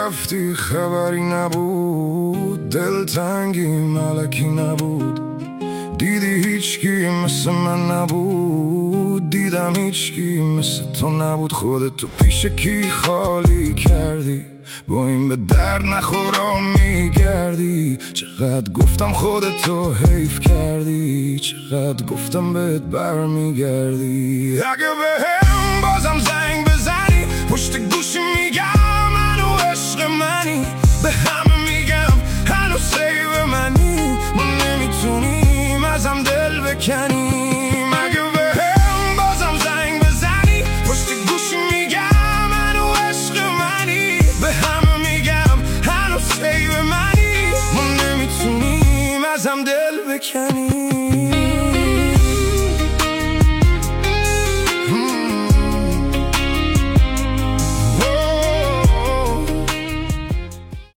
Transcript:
رفتی خبری نبود، دلتنگی ملکی نبود. دیدی هیچکی مثل من نبود، دیدم هیچکی مثل تو نبود. خودتو پیش کی خالی کردی، با این به در نخورا میگردی. چقدر گفتم خودتو حیف کردی، چقدر گفتم بهت برمیگردی. اگه بهم بازم زنگ بزنی، پشت گوشی میگم منو عشق منی. به همه میگم هنو سیو منی، ما نمیتونیم ازم دل بکنیم. اگه بهم بازم زنگ بزنی، پشت گوشی میگم منو عشق منی. به همه میگم هنو سیو منی، ما نمیتونیم ازم دل بکنیم.